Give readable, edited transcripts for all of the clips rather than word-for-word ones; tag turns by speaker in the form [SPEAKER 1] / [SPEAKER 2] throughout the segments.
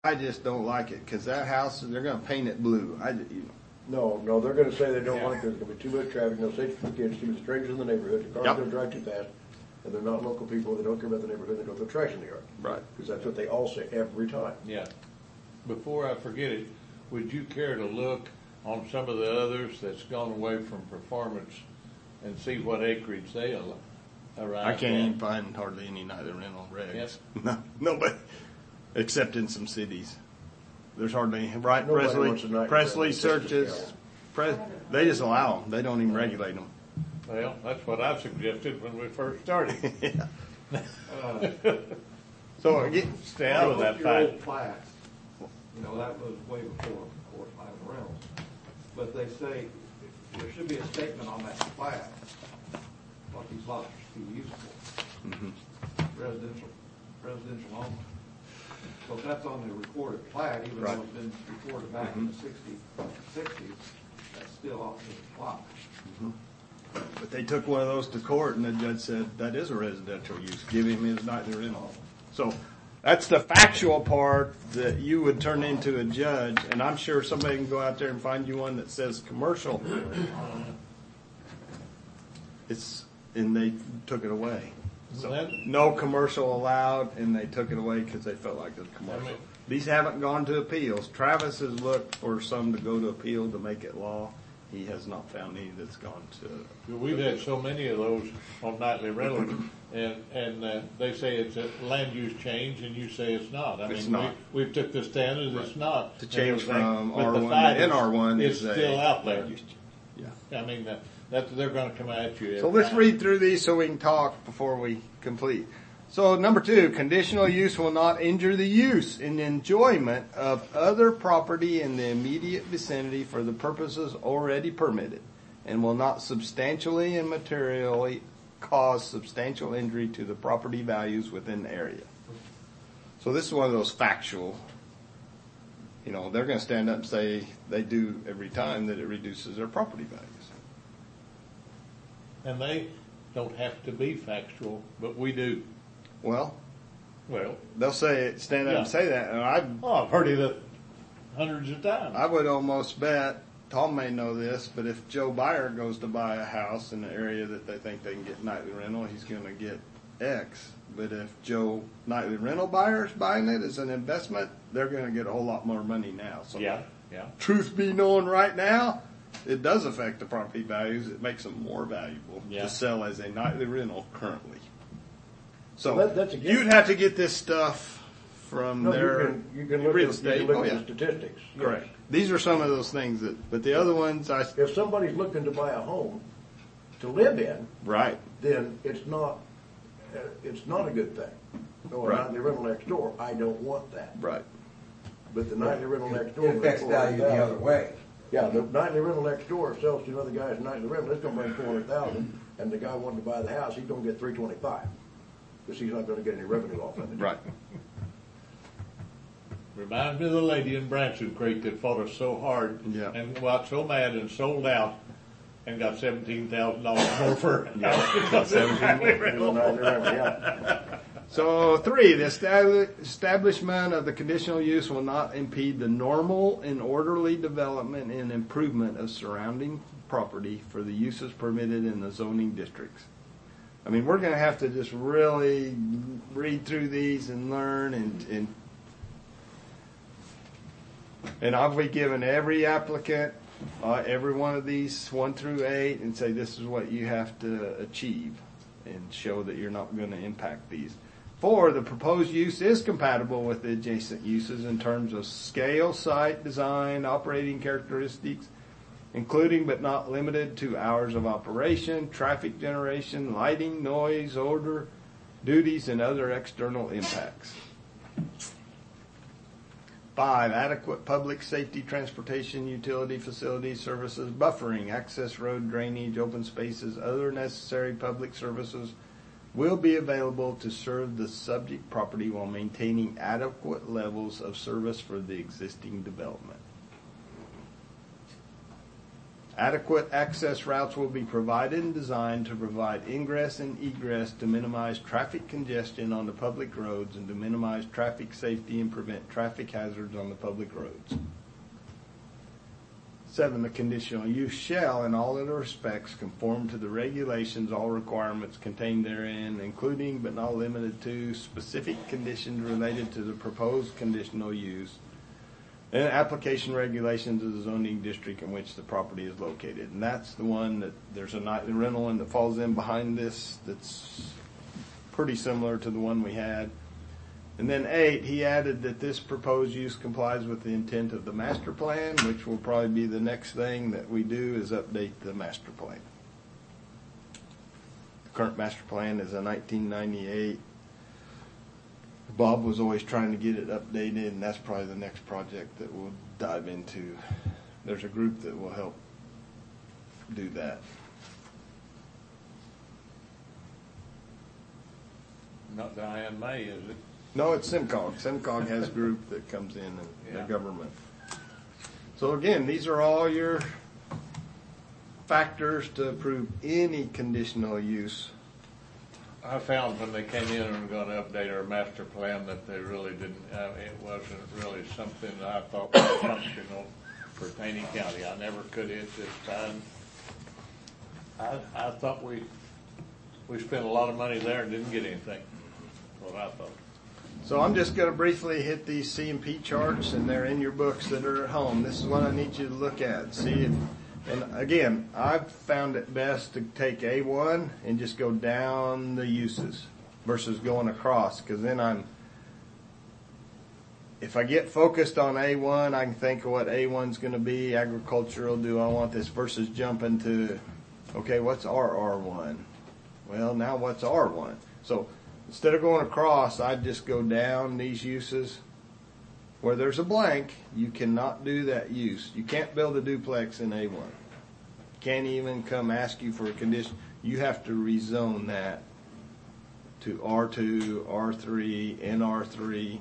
[SPEAKER 1] I just don't like it because that house, they're going to paint it blue.
[SPEAKER 2] No, they're going to say they don't like it. There's going to be too much traffic, no safety for kids, too many strangers in the neighborhood, the cars going to drive too fast, and they're not local people, they don't care about the neighborhood, they don't throw trash in the yard.
[SPEAKER 1] Right.
[SPEAKER 2] Because that's what they all say every time.
[SPEAKER 3] Yeah. Before I forget it, would you care to look on some of the others that's gone away from performance and see what acreage they arrive
[SPEAKER 1] I can't even find hardly any nightly rental regs.
[SPEAKER 3] Yes.
[SPEAKER 1] Nobody, except in some cities. There's hardly, right?
[SPEAKER 2] Nobody wants a nightly
[SPEAKER 1] Presley
[SPEAKER 2] rental.
[SPEAKER 1] searches, they just allow them. They don't even regulate them.
[SPEAKER 3] Well, that's what I suggested when we first started.
[SPEAKER 1] Yeah. So
[SPEAKER 3] Stay out of that
[SPEAKER 4] Your old
[SPEAKER 3] fight.
[SPEAKER 4] plats, that was way before, of course, nightly rentals. But they say there should be a statement on that plat, what these lots are to be used for.
[SPEAKER 1] Mm-hmm.
[SPEAKER 4] Residential only. So if that's on the recorded plat, even though it's been recorded back in the 60s, that's still off the plot.
[SPEAKER 1] Mm-hmm. But they took one of those to court, and the judge said that is a residential use. Give him his nightly rental. So that's the factual part that you would turn into a judge, and I'm sure somebody can go out there and find you one that says commercial. And they took it away. So no commercial allowed, and they took it away because they felt like it was commercial. These haven't gone to appeals. Travis has looked for some to go to appeal to make it law. He has not found any that's gone to.
[SPEAKER 3] We've had so many of those on nightly rentals, and they say it's a land use change, and you say it's not. I mean,
[SPEAKER 1] not.
[SPEAKER 3] We've took the stand as it's not.
[SPEAKER 1] To change from
[SPEAKER 3] but
[SPEAKER 1] R1 to NR1
[SPEAKER 3] is still out there.
[SPEAKER 1] Yeah.
[SPEAKER 3] I mean, they're going to come at you.
[SPEAKER 1] So let's read through these so we can talk before we complete. So number 2, conditional use will not injure the use and enjoyment of other property in the immediate vicinity for the purposes already permitted, and will not substantially and materially cause substantial injury to the property values within the area. So this is one of those factual, they're going to stand up and say they do every time that it reduces their property values.
[SPEAKER 3] And they don't have to be factual, but we do.
[SPEAKER 1] Well, they'll stand up and say that, and
[SPEAKER 3] I've heard it hundreds of times.
[SPEAKER 1] I would almost bet, Tom may know this, but if Joe Buyer goes to buy a house in the area that they think they can get nightly rental, he's going to get X. But if Joe Nightly Rental Buyer is buying it as an investment, they're going to get a whole lot more money now. So
[SPEAKER 3] yeah.
[SPEAKER 1] Truth be known right now, it does affect the property values. It makes them more valuable to sell as a nightly rental currently. So
[SPEAKER 2] that's
[SPEAKER 1] you'd have to get this stuff from their
[SPEAKER 2] you can look
[SPEAKER 1] real
[SPEAKER 2] at,
[SPEAKER 1] estate.
[SPEAKER 2] You can look at the statistics.
[SPEAKER 1] Correct.
[SPEAKER 2] Yes.
[SPEAKER 1] These are some of those things but the other ones
[SPEAKER 2] if somebody's looking to buy a home to live in,
[SPEAKER 1] right,
[SPEAKER 2] then it's not a good thing. Or
[SPEAKER 1] right.
[SPEAKER 2] nightly rental next door, I don't want that.
[SPEAKER 1] Right.
[SPEAKER 2] But the nightly rental next door
[SPEAKER 5] It affects value the other way.
[SPEAKER 2] Yeah, the nightly rental next door sells to another guy's nightly rental. It's going to bring $400,000, and the guy wanting to buy the house, he's going to get $325 because he's not going to get any revenue off of it.
[SPEAKER 1] Right.
[SPEAKER 3] Reminds me of the lady in Branson Creek that fought us so hard and got so mad and sold out and got $17,000 more for it. So
[SPEAKER 1] 3, the establishment of the conditional use will not impede the normal and orderly development and improvement of surrounding property for the uses permitted in the zoning districts. I mean, we're going to have to just really read through these and learn and I'll be giving every applicant every one of these 1 through 8 and say this is what you have to achieve and show that you're not going to impact these. 4, the proposed use is compatible with the adjacent uses in terms of scale, site, design, operating characteristics, including but not limited to hours of operation, traffic generation, lighting, noise, odor, duties, and other external impacts. 5, adequate public safety, transportation, utility facilities, services, buffering, access road, drainage, open spaces, other necessary public services will be available to serve the subject property while maintaining adequate levels of service for the existing development. Adequate access routes will be provided and designed to provide ingress and egress to minimize traffic congestion on the public roads and to minimize traffic safety and prevent traffic hazards on the public roads. 7, the conditional use shall, in all other respects, conform to the regulations, all requirements contained therein, including but not limited to specific conditions related to the proposed conditional use and application regulations of the zoning district in which the property is located. And that's the one that there's a nightly rental one that falls in behind this that's pretty similar to the one we had. And then 8, he added that this proposed use complies with the intent of the master plan, which will probably be the next thing that we do is update the master plan. The current master plan is a 1998. Bob was always trying to get it updated, and that's probably the next project that we'll dive into. There's a group that will help do that.
[SPEAKER 3] Not Diane May, is it?
[SPEAKER 1] No, it's SimCog. SimCog has a group that comes in and the government. So again, these are all your factors to approve any conditional use.
[SPEAKER 3] I found when they came in and were going to update our master plan that they really didn't, it wasn't really something that I thought was functional for Taney County. I never could hit this time. I thought we spent a lot of money there and didn't get anything. That's what I thought.
[SPEAKER 1] So I'm just going to briefly hit these C&P charts, and they're in your books that are at home. This is what I need you to look at. See if, and again, I've found it best to take A1 and just go down the uses versus going across, because then if I get focused on A1, I can think of what A1's going to be, agricultural, do I want this, versus jumping to, okay, what's RR1? Well, now what's R1? So instead of going across, I'd just go down these uses. Where there's a blank, you cannot do that use. You can't build a duplex in A1. Can't even come ask you for a condition. You have to rezone that to R2, R3, NR3.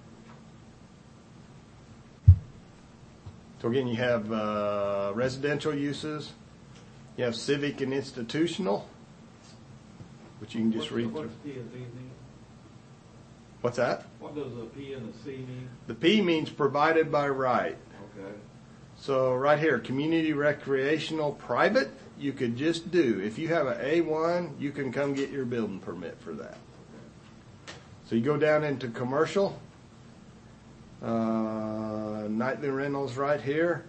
[SPEAKER 1] So again, you have residential uses. You have civic and institutional, which you can just read through.
[SPEAKER 4] What's P and Z mean?
[SPEAKER 1] What's that?
[SPEAKER 4] What does the P and the C mean?
[SPEAKER 1] The P means provided by right.
[SPEAKER 4] Okay.
[SPEAKER 1] So right here, community recreational private, you could just do. If you have an A1, you can come get your building permit for that. So you go down into commercial, nightly rentals right here.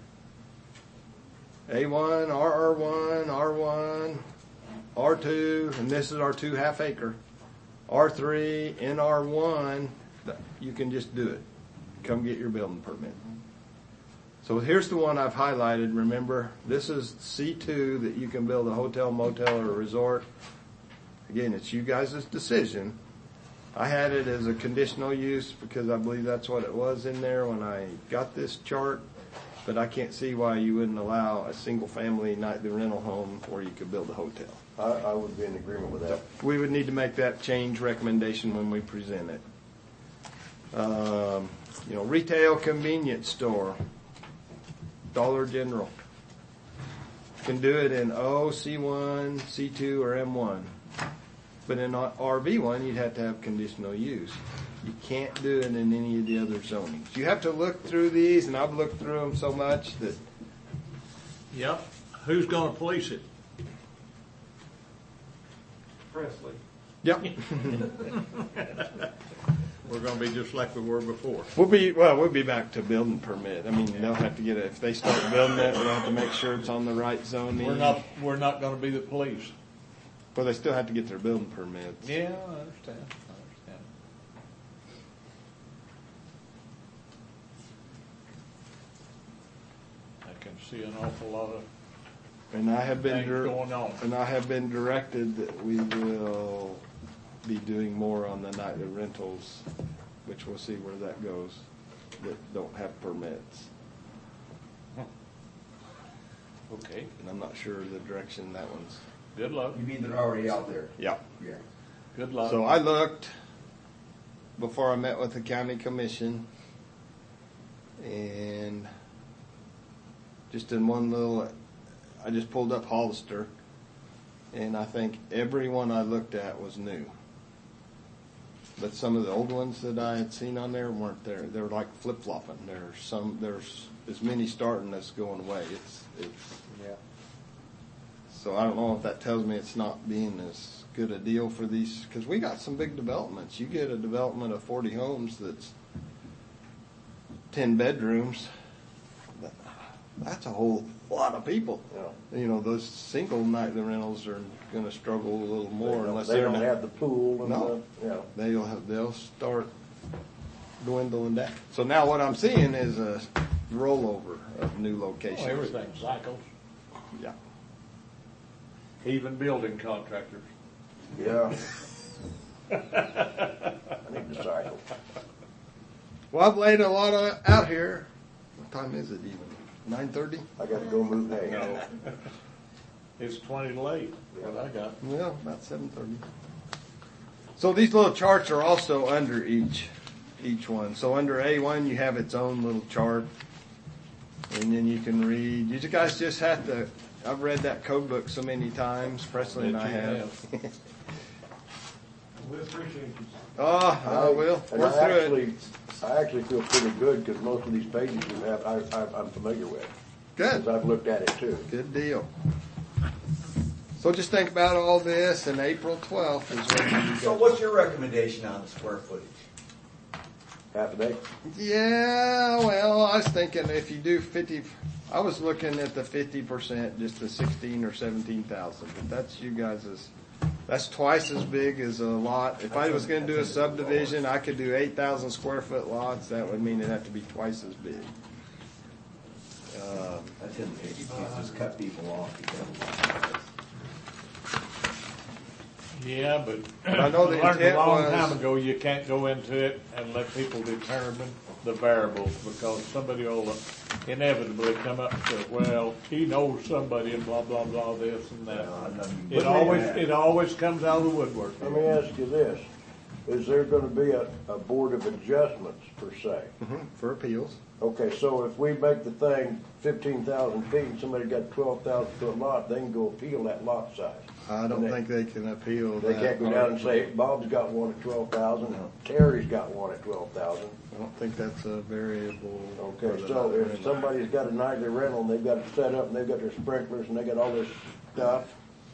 [SPEAKER 1] A1, RR1, R1, R2, and this is our 2 half acre. R3, NR1, you can just do it. Come get your building permit. So here's the one I've highlighted. Remember, this is C2 that you can build a hotel, motel, or a resort. Again, it's you guys' decision. I had it as a conditional use because I believe that's what it was in there when I got this chart. But I can't see why you wouldn't allow a single-family nightly rental home where you could build a hotel.
[SPEAKER 2] I would be in agreement with that.
[SPEAKER 1] We would need to make that change recommendation when we present it. Retail convenience store, Dollar General. Can do it in O, C1, C2, or M1. But in RV1, you'd have to have conditional use. You can't do it in any of the other zonings. You have to look through these, and I've looked through them so much that...
[SPEAKER 3] Yep. Who's going to police it?
[SPEAKER 4] Presley.
[SPEAKER 1] Yep.
[SPEAKER 3] We're going to be just like we were before.
[SPEAKER 1] We'll be back to building permit. I mean, they'll have to get it. If they start building it, we'll have to make sure it's on the right zoning.
[SPEAKER 3] We're not going to be the police.
[SPEAKER 1] Well, they still have to get their building permits.
[SPEAKER 3] Yeah, I understand. I can see an awful lot of
[SPEAKER 1] And I have been
[SPEAKER 3] things going on.
[SPEAKER 1] And I have been directed that we will be doing more on the nightly rentals, which we'll see where that goes, that don't have permits.
[SPEAKER 3] Okay.
[SPEAKER 1] And I'm not sure the direction that one's.
[SPEAKER 3] Good luck.
[SPEAKER 5] You mean they're already out there?
[SPEAKER 1] Yeah.
[SPEAKER 5] Yeah.
[SPEAKER 3] Good luck.
[SPEAKER 1] So I looked before I met with the county commission, and just in one little, I just pulled up Hollister, and I think every one I looked at was new. But some of the old ones that I had seen on there weren't there. They were like flip-flopping. There's as many starting as going away. It's.
[SPEAKER 2] Yeah.
[SPEAKER 1] So I don't know if that tells me it's not being as good a deal for these, because we got some big developments. You get a development of 40 homes that's 10 bedrooms. That's a whole lot of people.
[SPEAKER 2] Yeah.
[SPEAKER 1] You know, those single nightly rentals are going to struggle a little more unless
[SPEAKER 2] they
[SPEAKER 1] they're
[SPEAKER 2] don't
[SPEAKER 1] not.
[SPEAKER 2] have the pool and
[SPEAKER 1] No.
[SPEAKER 2] yeah.
[SPEAKER 1] They'll start dwindling down. So now what I'm seeing is a rollover of new locations.
[SPEAKER 3] Oh, everything cycles,
[SPEAKER 1] Yeah.
[SPEAKER 3] even building contractors.
[SPEAKER 2] Yeah. I need to cycle.
[SPEAKER 1] Well, I've laid a lot out here. What time is it even? 9:30?
[SPEAKER 2] I got to go move hay.
[SPEAKER 3] No. It's 20 late, what I got.
[SPEAKER 1] Well, about 7:30. So these little charts are also under each one. So under A1, you have its own little chart, and then you can read. You guys just have to. I've read that code book so many times. Presley and I have.
[SPEAKER 4] We appreciate you.
[SPEAKER 1] Oh, I will.
[SPEAKER 2] And
[SPEAKER 1] Work through it.
[SPEAKER 2] I actually feel pretty good because most of these pages you have, I'm familiar with.
[SPEAKER 1] Good.
[SPEAKER 2] Because I've looked at it too.
[SPEAKER 1] Good deal. So just think about all this, and April 12th is when you
[SPEAKER 5] So
[SPEAKER 1] go.
[SPEAKER 5] what's your recommendation on the square footage?
[SPEAKER 2] Half a day.
[SPEAKER 1] Yeah, well, I was thinking if you do 50, I was looking at the 50%, just the 16 or 17,000. But that's you guys'. That's twice as big as a lot. If I was going to do a subdivision, I could do 8,000 square foot lots. That would mean it'd have to be twice as big.
[SPEAKER 5] That's in the, you can't just cut people off.
[SPEAKER 3] Yeah, but
[SPEAKER 1] I know the
[SPEAKER 3] I learned
[SPEAKER 1] intent
[SPEAKER 3] a long
[SPEAKER 1] was-
[SPEAKER 3] time ago, you can't go into it and let people determine the variables, because somebody will inevitably come up and say, well, he knows somebody and blah, blah, blah, this and that. It always comes out of the woodwork.
[SPEAKER 2] Let me ask you this. Is there going to be a board of adjustments per se?
[SPEAKER 1] For appeals.
[SPEAKER 2] Okay, so if we make the thing 15,000 feet and somebody got 12,000 foot lot, they can go appeal that lot size.
[SPEAKER 1] I don't think they can appeal
[SPEAKER 2] They
[SPEAKER 1] that.
[SPEAKER 2] can't go down and say, Bob's got one at 12,000, Terry's got one at 12,000.
[SPEAKER 1] I don't think that's a variable. for
[SPEAKER 2] Okay,
[SPEAKER 1] the
[SPEAKER 2] so if
[SPEAKER 1] rental.
[SPEAKER 2] somebody's got a nightly rental and they've got it set up and they've got their sprinklers and they got all this stuff,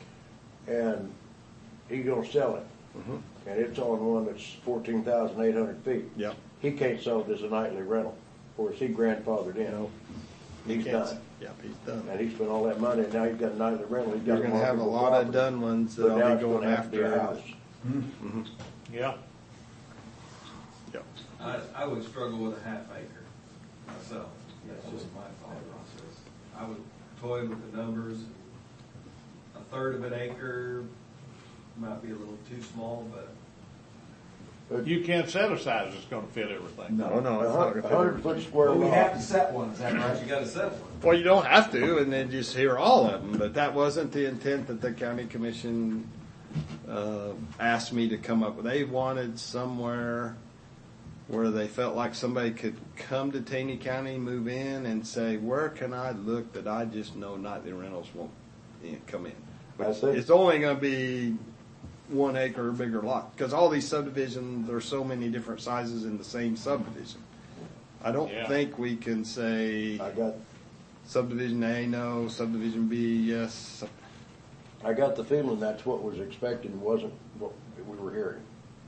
[SPEAKER 2] and he's gonna sell it, and it's on one that's 14,800 feet.
[SPEAKER 1] Yep.
[SPEAKER 2] He can't sell it as a nightly rental, or is he grandfathered in?
[SPEAKER 1] No.
[SPEAKER 2] He's
[SPEAKER 1] Can't-
[SPEAKER 2] done.
[SPEAKER 1] Yep, he's done.
[SPEAKER 2] And he spent all that money, and now he's got a nightly rental, he's got
[SPEAKER 1] You're
[SPEAKER 2] a
[SPEAKER 1] going to have a
[SPEAKER 2] marketable
[SPEAKER 1] lot of
[SPEAKER 2] property.
[SPEAKER 1] done ones
[SPEAKER 2] But
[SPEAKER 1] that'll
[SPEAKER 2] now
[SPEAKER 1] be
[SPEAKER 2] it's
[SPEAKER 1] going
[SPEAKER 2] gonna have to be a
[SPEAKER 1] after.
[SPEAKER 2] house.
[SPEAKER 3] Yeah.
[SPEAKER 1] Yep.
[SPEAKER 6] I would struggle with a half acre myself. That's just my thought process. I would toy with the numbers. A third of an acre might be a little too small, but
[SPEAKER 3] You can't set a size that's gonna fit everything.
[SPEAKER 1] No, no, it's not going to
[SPEAKER 2] 100-foot square
[SPEAKER 5] Well, we have to
[SPEAKER 2] lot.
[SPEAKER 5] set one, is that right?
[SPEAKER 6] you gotta set one.
[SPEAKER 1] Well, you don't have to, and then just hear all of them. But that wasn't the intent that the county commission asked me to come up with. They wanted somewhere where they felt like somebody could come to Taney County, move in, and say, where can I look that I just know nightly rentals won't come in?
[SPEAKER 2] I think-
[SPEAKER 1] It's only going to be 1 acre or bigger lot, because all these subdivisions, there's so many different sizes in the same subdivision. I don't
[SPEAKER 3] Yeah.
[SPEAKER 1] think we can say
[SPEAKER 2] I got
[SPEAKER 1] subdivision A, no, subdivision B, yes.
[SPEAKER 2] the feeling that's what was expected and wasn't what we were hearing.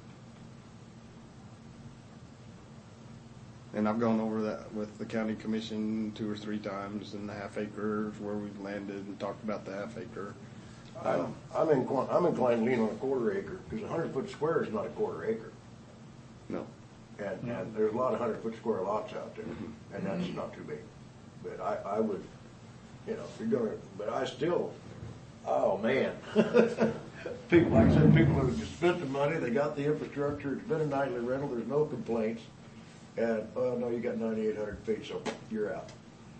[SPEAKER 1] And I've gone over that with the county commission 2 or 3 times, and the half acres where we've landed and talked about the half acre.
[SPEAKER 2] I'm inclined to lean on a quarter acre, because a 100-foot square is not a quarter acre.
[SPEAKER 1] No.
[SPEAKER 2] And there's a lot of 100-foot square lots out there, and that's not too big. But I would, if you're gonna, but I still, oh man. People, like I said, people have just spent the money, they got the infrastructure, it's been a nightly rental, there's no complaints. And, oh no, you got 9,800 feet, so you're out.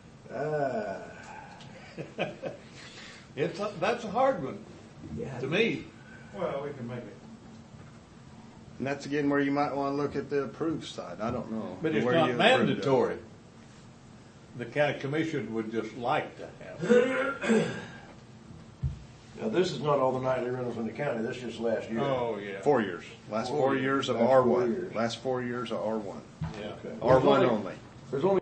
[SPEAKER 3] That's a hard one, to me.
[SPEAKER 4] Well, we can make it.
[SPEAKER 1] And that's again where you might want to look at the approved side. I don't know.
[SPEAKER 3] But it's
[SPEAKER 1] where
[SPEAKER 3] not
[SPEAKER 1] you approved it.
[SPEAKER 3] mandatory. The county commission would just like to have it.
[SPEAKER 2] Now, this is not all the nightly rentals in the county, this is just last year.
[SPEAKER 3] Oh, yeah.
[SPEAKER 1] 4 years. Last 4 years of
[SPEAKER 2] Last 4
[SPEAKER 1] R1.
[SPEAKER 2] years.
[SPEAKER 1] Last 4 years of R1.
[SPEAKER 3] Yeah.
[SPEAKER 2] Okay.
[SPEAKER 1] R1 only.
[SPEAKER 2] There's only